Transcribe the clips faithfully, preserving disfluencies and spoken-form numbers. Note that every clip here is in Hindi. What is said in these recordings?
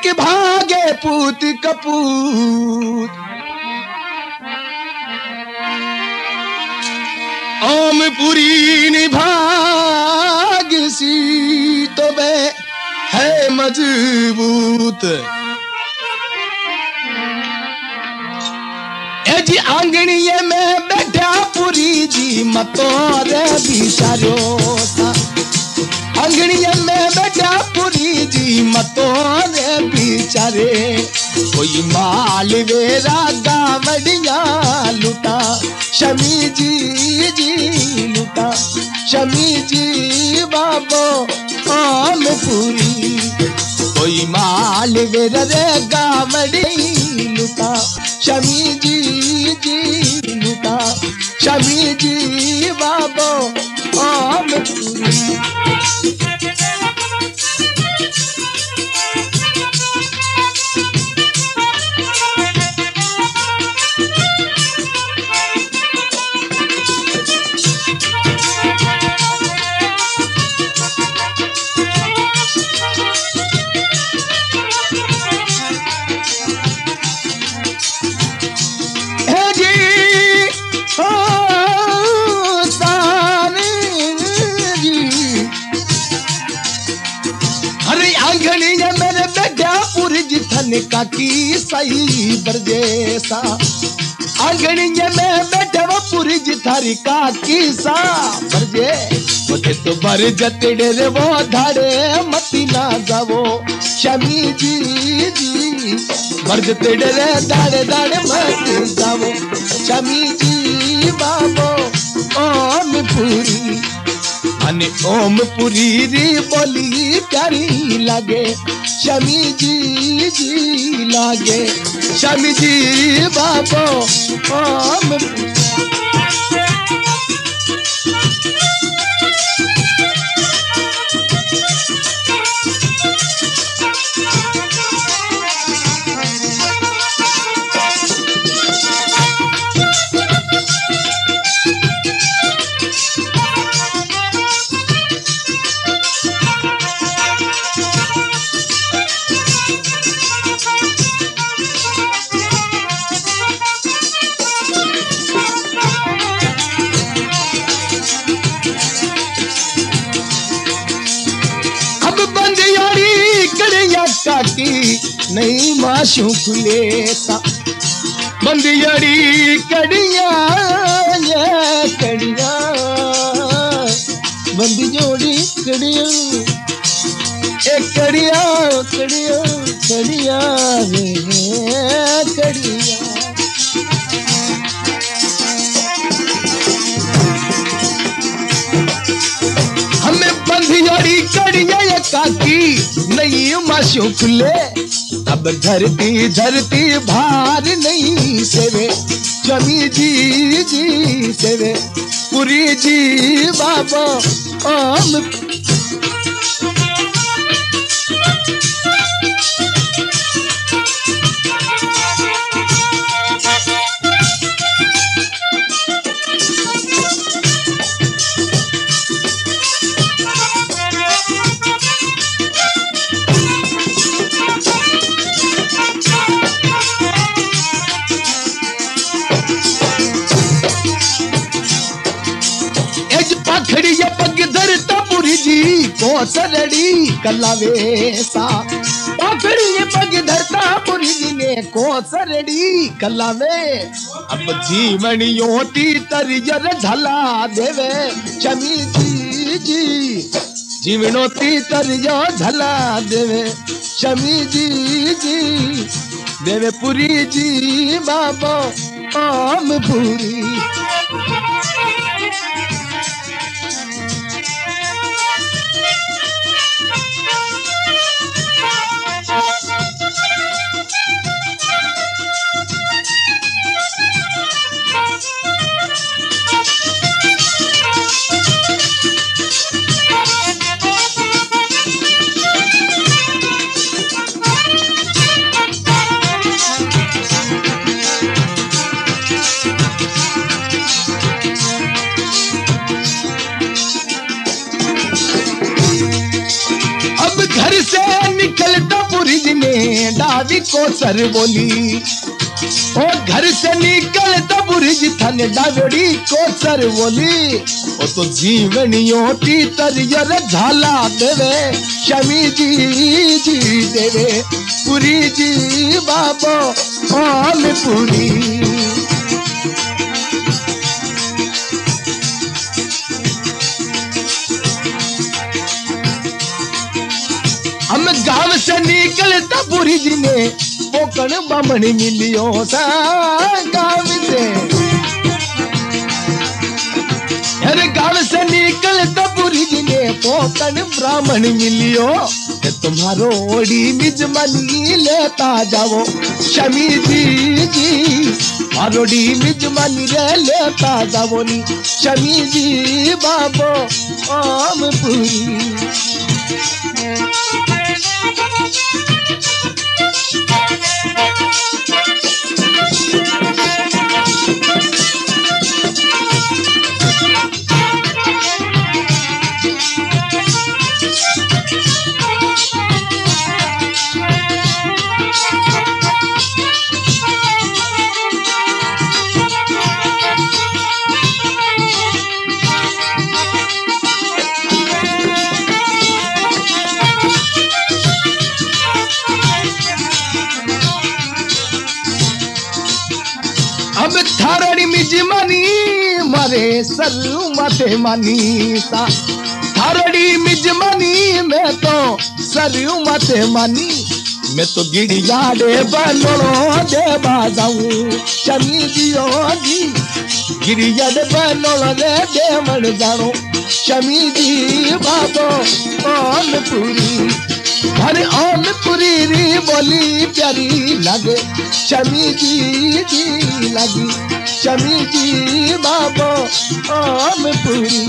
एक भागे पूत कपूत, ओमपुरी निभाग सी तो वे है मजबूत। ए जी आंगणीए में बैठा पुरी जी मतो रे बिचारो सा, आंगणीए में बैठा पुरी जी मतो रे बिचारे, कोई माल वेरा गावड़िया लुटा शमी जी जी लुटा, शमी जी बाबो ओमपुरी, कोई माल वेरा रे गावड़ी लुटा शमी जी जी लुटा, शमी जी बाबो ओमपुरी। काकी सही बरजेसा, आंगणीए में बैठे वो पुरी जी थारी काकी सा बरजे, मुझे तो बर जतड़े रे वो धाड़े मती ना जावो शमी जी जी, बर जतड़े रे धाड़े धाड़े मती जावो शमी जी बाबो ओमपुरी, अने ओमपुरी री बोली प्यारी लागे शमी जी जी लागे, शमी जी बाबो ओमपुरी। काकी नहीं माशू खुले सा, बंदियाड़ी कड़िया ये कड़िया, बंदी जोड़ी कड़िया एक कड़िया कड़िया कड़िया रे कड़िया। हमें बंदियाड़ी कड़िया ये काकी नहीं माशू खुले, अब धरती धरती भार नहीं सेवे शमी जी जी सेवे पुरी जी बाबा ओम। कोसरड़ी कलावे सा, पकड़ी पग धरता पुरी जी ने कोसरड़ी कलावे, अब जीवनियों ती तरियर झला देवे शमी जी जी, जीवनों ती तरियर झला देवे शमी जी जी, देवे पुरी जी बाबा ओमपुरी। डावी को सर बोली ओ घर से निकल तो बुरिज थाने डावड़ी को सर बोली ओ तो जीवनियों ती तरियर झाला देवे शमी जी जी देवे पूरी जी बाबो ओम पूरी हम गांव से निकलता बुरी जी ने पोकण बामणी मिलियो सा गांव से अरे गांव से निकलता बुरी जी ने पोकण ब्राह्मण मिलियो तुम्हारो ओडी मिजमानी लेता जाओ शमी जी जी मारोडी मिजमानी रे लेता जाओ नी शमी जी बाबो ओम पूरी अब थारड़ी मिजमानी मारे सरू माथे मानी सा थारड़ी मिजमानी मैं तो सरू माथे मानी मैं तो गिड़िया डे बनोड़ो दे बाजाऊं शमी जियो जी गिड़िया डे बनोड़ो दे दे मन जानो शमी जी बाबो ओम पूरी हर ओम पूरी री बोली प्यारी लगे शमी जी जी लगी शमी जी बाबो ओम पूरी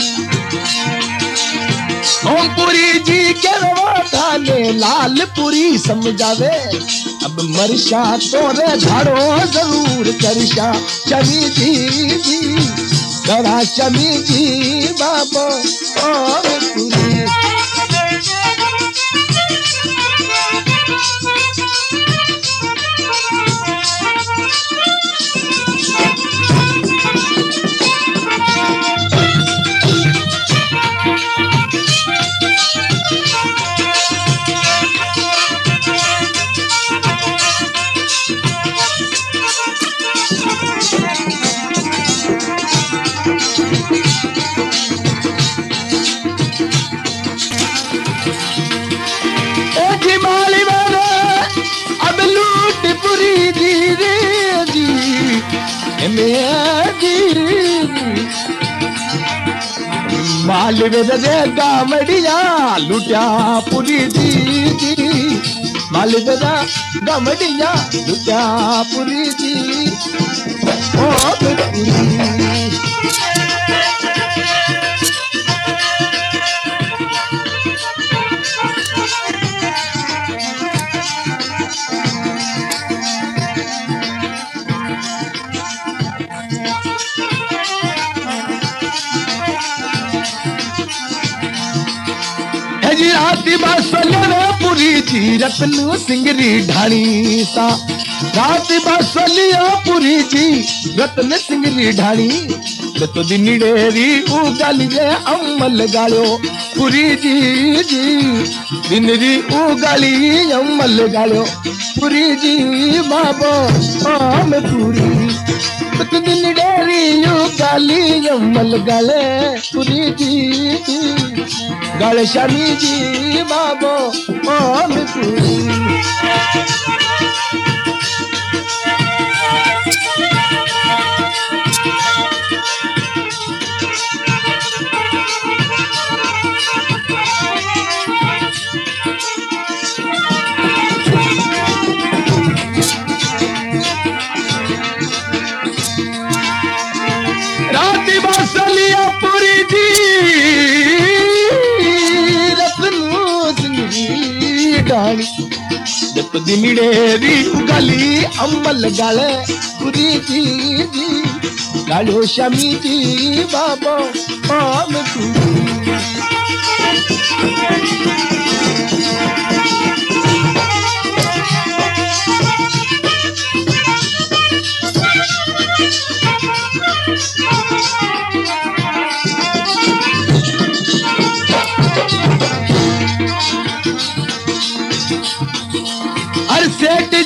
ओम पूरी जी के थाने लाल पूरी समझावे अब मरशा तोरे झाड़ो जरूर करशा शमी जी जी करा शमी जी बाबो ओम पूरी माल दे गामड़िया लुटिया पूरी जी जी माल दे गामड़िया लुटिया पूरी जी ओ पूरी राती बसलिया पूरी जी रत्न सिंगरी ढाणी सा राती बसलिया पूरी जी रत्न सिंगरी ढाणी तो दिन डेरी उगालिए अम्मल गालो पूरी जी जी दिन री उगाली अम्मल गालो पूरी जी बाबो ओम पूरी तो दिन डेरी उगाली अम्मल गाले पूरी जी गल शमी जी बाबो ओम पूरी राती बसलिया पूरी जी जब दिनडेरी उगाली अम्मल गाले पूरी जी जी गालो शमी जी बाबो ओम पूरी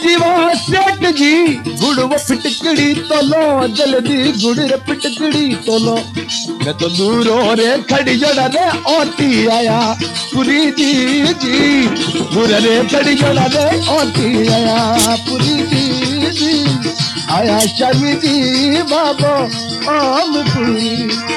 जीवा सेठ जी गुड़ वो फिटकड़ी तोलो जल्दी गुड़ रे फिटकड़ी तोलो मैं तो दूरो रे खड़ी जोड़ा रे ओती आया पुरी जी जी दूर रे खड़ी जोड़ा रे ओती आया पुरी जी जी आया शमी जी बाबो आम पुरी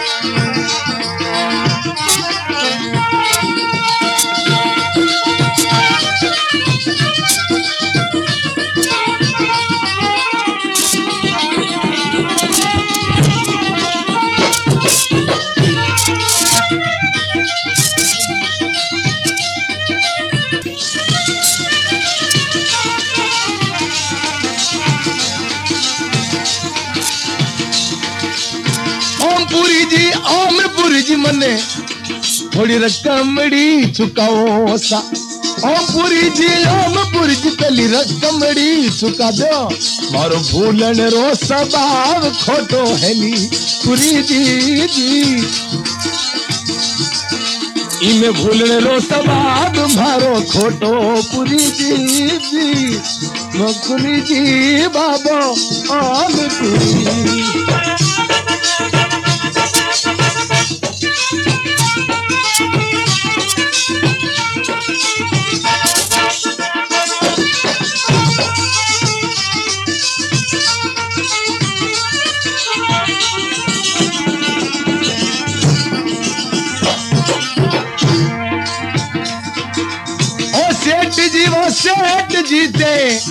पुरी जी आमपुरी जी मने थोड़ी रकमड़ी चुकाओ सा ओम पुरी जी आमपुरी जी पहली रकमड़ी चुका दो मारो भूलन रो स्वभाव खोटो है नी पुरी जी जी इमे भूलन रो स्वभाव मारो खोटो पुरी जी जी पुरी जी बाबो आमपुरी जी वो सेठ जीते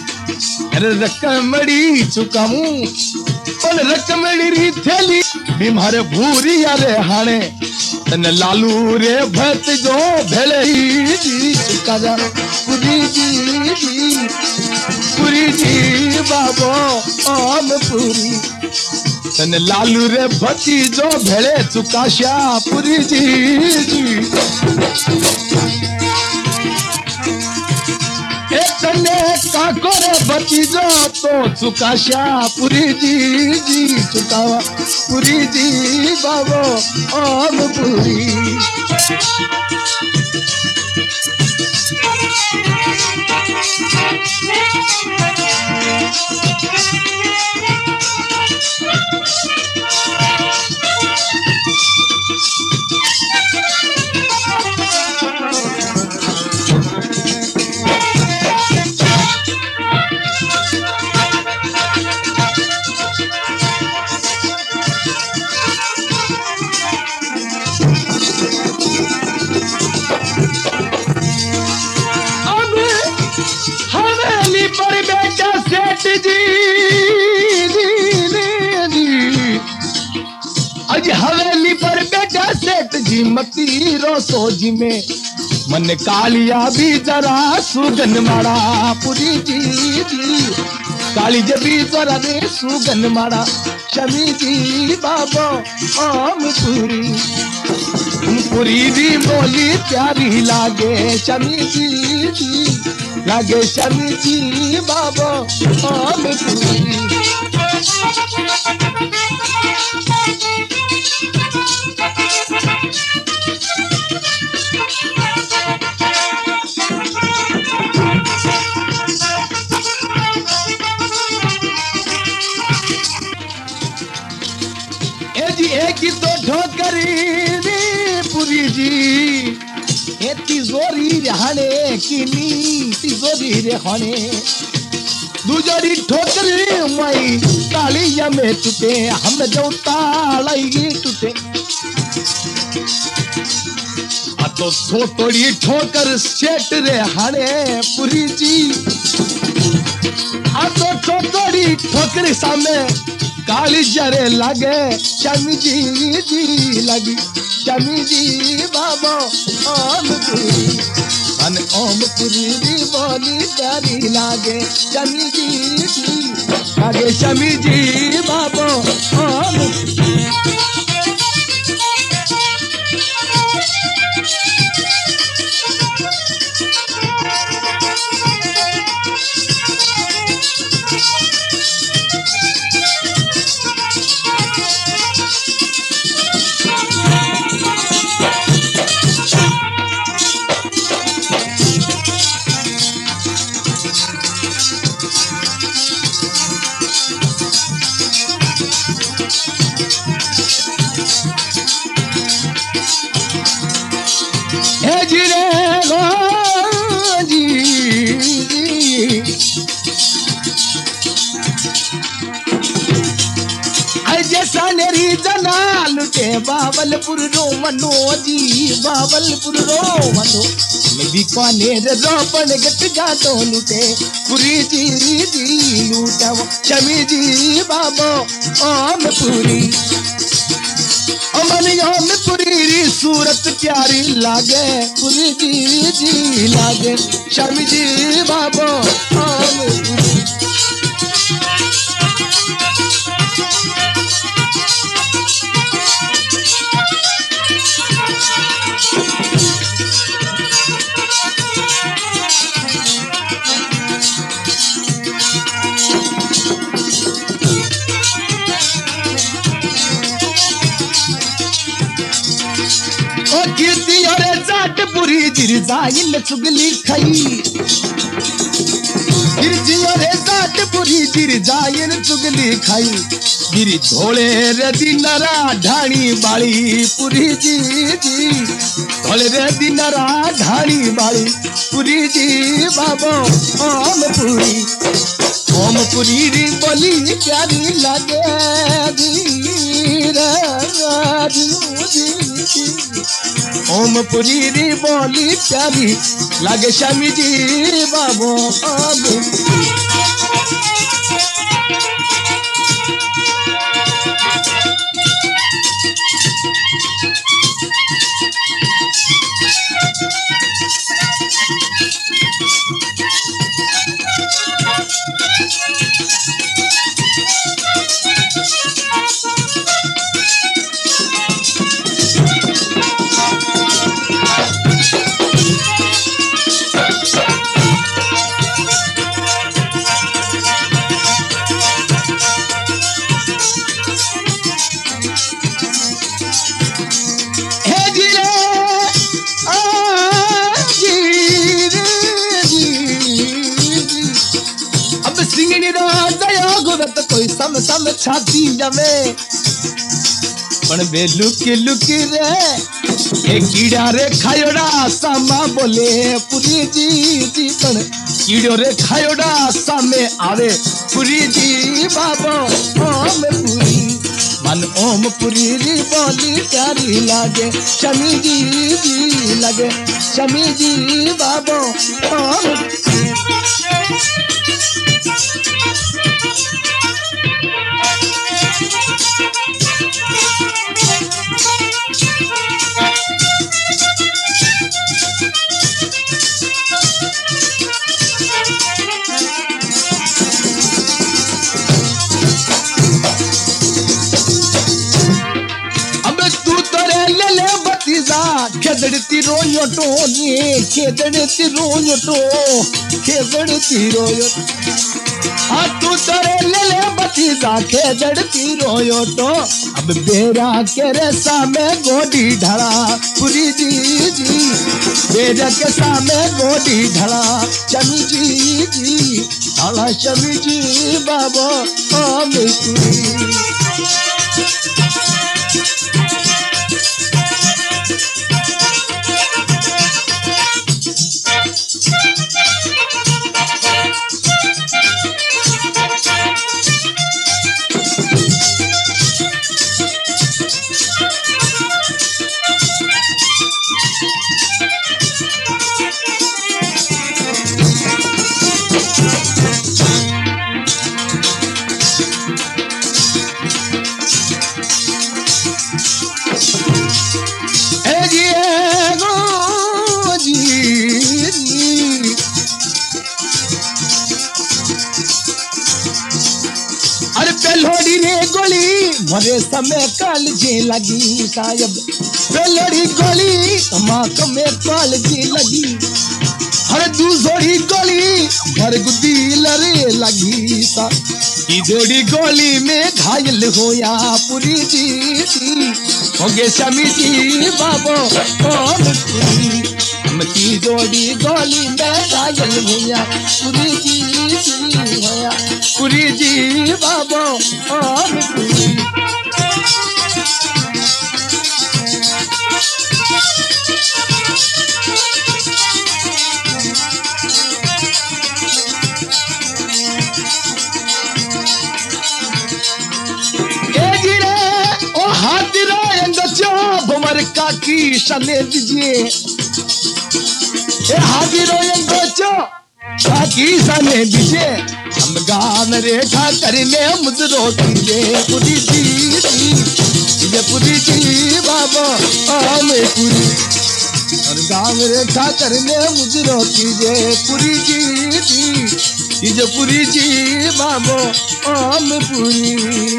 रकमड़ी चुकाऊं पर रकमड़ी री थैली बीमार भूरी यारे हाणे तने लालू रे भत जो भेले जी चुका जा पुरी जी जी पुरी जी बाबो आम पुरी तने लालू रे भती जो भेले चुकाशा पुरी जी जी तने काकोरे भतीजो तो चुकाशा पुरी जी जी चुकावा पुरी जी बाबो आम पुरी हवेली पर बैठा सेठ जी मती रोसो जी में मन कालिया भी जरा सुगन मारा पुरी जी जी काली जबी जरा रे सुगन मारा शमी जी बाबो आम पुरी पुरी जी बोली प्यारी लागे शमी जी जी लागे शमी जी बाबो आम पुरी एक ही तो ठोकरी पुरी जी ए तिजोरी रहने की नी तिजोरी रहने दूजरी ठोकरी मई कालिया में टूटे हम जो तालाई टूटे आ तो छोटोड़ी ठोकर सेठ रे हाने पुरी जी आ तो छोटोड़ी ठोकर सामने काली जरे लगे शमी जी जी लगी शमी जी बाबो आम पुरी मन ओम पुरी जी बोली प्यारी लागे शमी जी जी लागे शमी जी बाबो आम हे जी रे गो जी जैसा नेरी जना लुटे बावलपुर रो मनो जी बावलपुर रो मनो मैं बीकानेर रोपण गट जातो लुटे पुरी जी जी लूटा शमी जी बाबो ओम पुरी अमन ओम पुरी री सूरत प्यारी लागे पुरी जी जी लागे शमी जी बाबो ओम पुरी कीर्ति और जाट पुरी जिरजाइल चुगली खाई कीर्ति और जाट पुरी जिरजाइल चुगली खाई गिरी धोले रे दिनरा ढाणी बाड़ी पुरी जी जी धोले रे दिनरा ढाणी बाड़ी पुरी जी बाबो ओम पुरी ओम पुरी री बोली प्यारी लगे जी रे जी ओम पुरी री बोली प्यारी लागे शमी जी बाबो ओम कोई सम सम छाती जमे पण बे लुकी लुकी रे ए कीड़ा रे खायोड़ा सामा बोले पुरी जी जी पण कीड़ो रे खायोड़ा सामे आवे पुरी जी बाबो ओम पुरी मन ओम पुरी री बोली प्यारी लागे शमी जी जी लागे शमी जी बाबो ओम खेदड़ती रोयो टोनी खेदड़ती रोयो टो खेदड़ती रोयो आ तू तोरे ले ले बतीजा खेदड़ती रोयो टो अब बेरा के रेसा में गोडी ढला पुरी जी जी बेरा के सामे गोडी ढला शमी जी जी ढला शमी जी बाबा ओम पुरी पेलोड़ी रे गोली मरे समय काल जी लगी साहब पेलोड़ी गोली तमाक में काल जी लगी हर दूसरी गोली घर गुद्दी लरे लगी सा जोड़ी गोली में घायल होया पुरी जी होगे शमी जी बाबो कौन पुरी मती जोड़ी गोली में घायल होया पुरी जी होया पुरी जी बाबो ओम पुरी। काकी सने दीजिए ए हाजिरो गोचो काकी सने दीजिए हम गाँव रेखा करने मुजरो कीजिए पुरी जी ये पुरी जी बाबा आम पुरी और गाँव रेखा करने मुजरो कीजिए पुरी जी ये पुरी जी बाबा आम पुरी।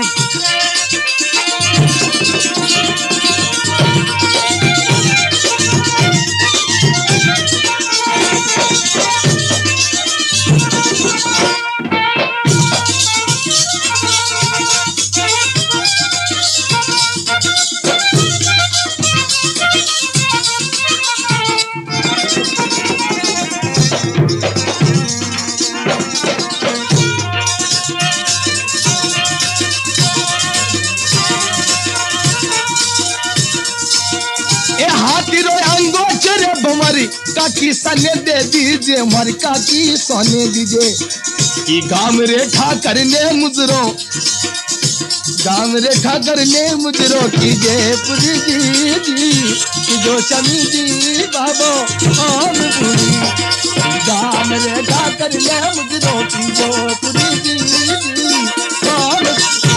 काकी सने दे दीजिए हमारी काकी सोने दीजिए कि गाँव रेखा करने मुजरो गाँव रेखा करने मुजरो कीजिए पुरी जी जी जो शमी जी बाबो ओम पुरी गाँव रेखा करने मुजरो कीजिए पुरी जी जी ओम।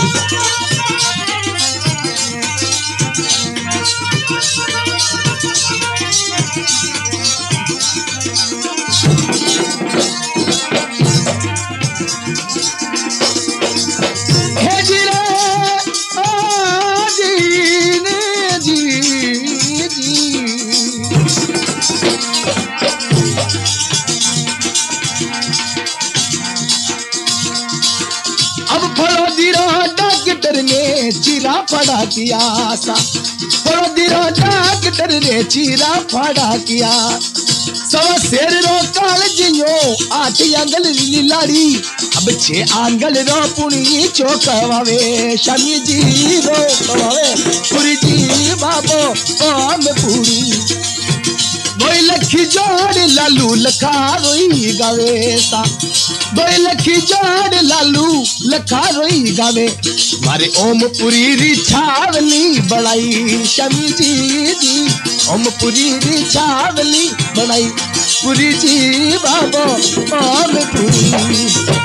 ने चीरा फड़ा किया सा डॉक्टर ने चीरा फड़ा किया सवा शेर रो काल जियो आठ आंगल लाड़ी अब छे आंगल रो पुणी चौकवावे शमी जी रो कवावे पुरी जी बाबो ओम पुरी बोई लखी जोड़ लालू लखा रोई गावे सा बोई लखी जोड़ लालू लखा रोई गावे मारे ओम पुरी री छावली बड़ाई शमी जी जी ओम पुरी री छावली बड़ाई पुरी जी बाबो ओम पुरी।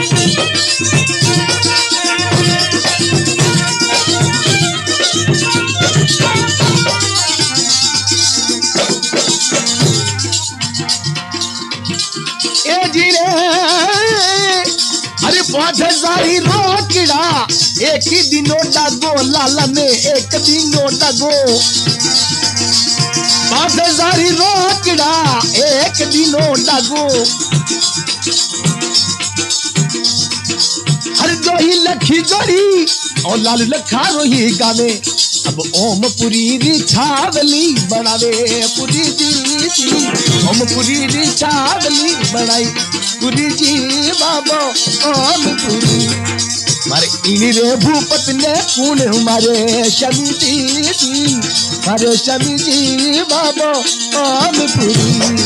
अरे पाँच हजारी रोकड़ा एक ही दिनों डागो लाला में एक दिनों डागो पाँच हजारी रोकड़ा एक दिनों डागो हर दो ही लखी जोड़ी और लाल लखा रोही गावे अब ओम पुरी री छावली बनावे पुरी जी जी ओम पुरी री छावली बनाई पुरी जी बाबो ओम पुरी मारे इनी रे भूपत ने पुणे मारे शमी जी जी मारे शमी जी बाबो ओम पुरी।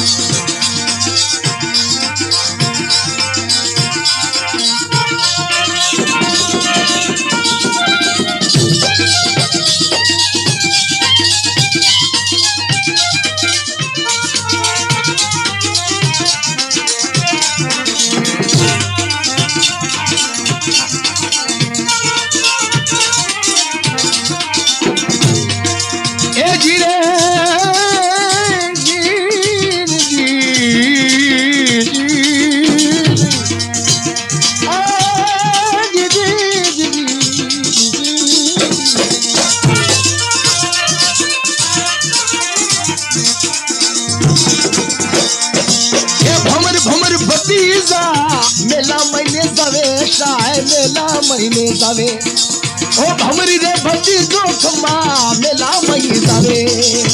मेला महीने जावे शाय मेला महीने जावे ओ भमरी रे भती जोखमा मेला महीने जावे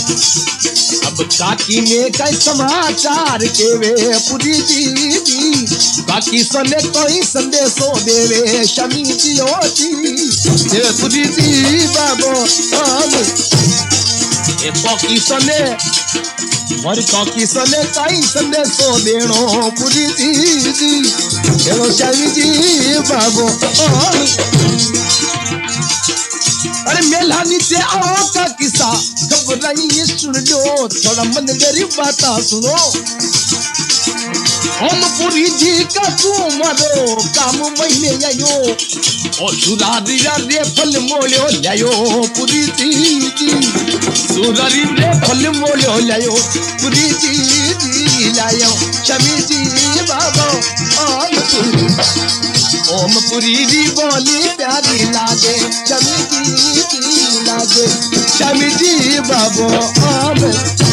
अब काकी ने कई समाचार के वे पुरी जी जी काकी सने कोई संदेशो देवे शमी जी होती देवे पुरी जी बाबो हम ए काकी सने मर काकी सने काई संदेशो देनो पुरी जी जी देवो शमी जी बाबो अरे मेला नीचे आओ का किस्सा घबराई सुन लो थोड़ा मन मेरी बात सुनो हम पुरी जी का तुम्हारो काम महीने आयो ओ सुरारी रे फल मोलियो लायो पुरी जी जी सुरारी रे फल मोलियो लायो पुरी जी जी लायो शमी जी बाबा ओम पुरी ओम पुरी जी बोली प्यारी लागे शमी जी जी लागे शमी जी बाबा ओम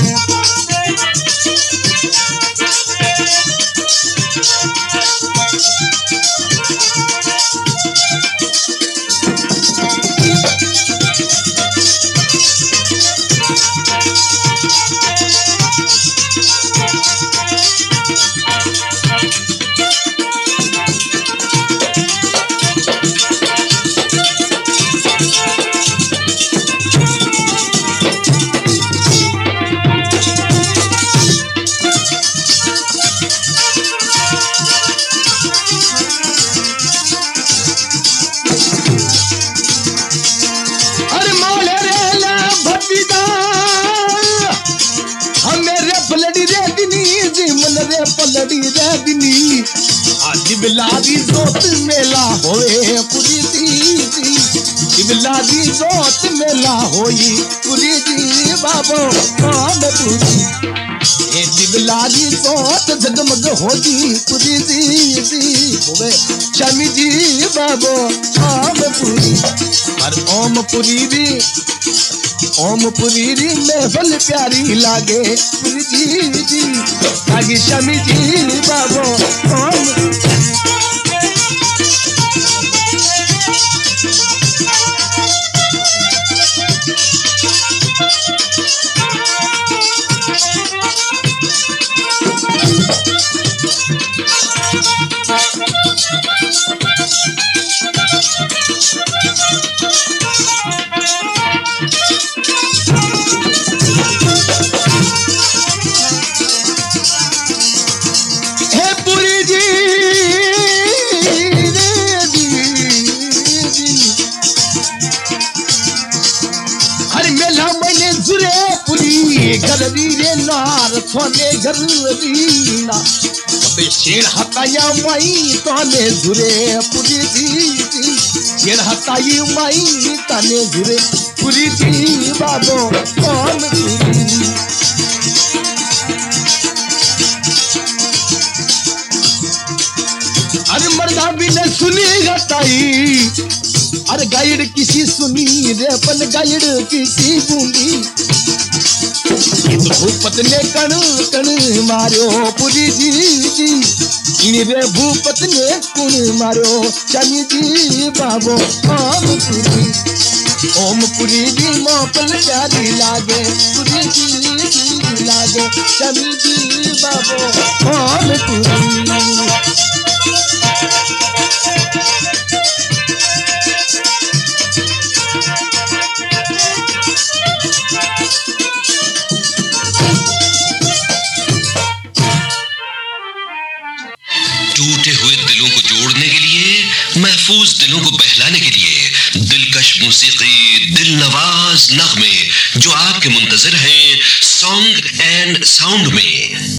पलड़ी रे दिनी आज बिलादी जोत मेला होए पुरी जी बिलादी जोत मेला होई पुरी जी बाबो कौन पुरी ए बिलादी जोत जगमग होगी पुरी जी होवे शमी जी बाबो ओम पुरी पर ओम पुरी री ओम पुरी री महफल प्यारी लागे पुरी जी जी लागी शमी जी बाबो ओम घर रे नार थोने घर रीना अबे शेर हताया माई तने झुरे पुरी जी शेर हताई माई तने झुरे पुरी जी बाबो कौन पुरी अरे मर्दा भी ने सुनी हताई अरे गाइड किसी सुनी रे अपन गाइड किसी बूंदी भूपत ने कण कण मारो पुरी जी जी रे भूपत ने कुण मारो शमी जी बाबो ओम पुरी ओम पुरी जी मोपल प्यारी लागे पुरी जी जी लागे शमी जी बाबो ओम पुरी टूटे हुए दिलों को जोड़ने के लिए, महफूज दिलों को बहलाने के लिए दिलकश मौसीकी, दिलनवाज नग़मे जो आपके मुंतज़िर हैं सॉन्ग एंड साउंड में।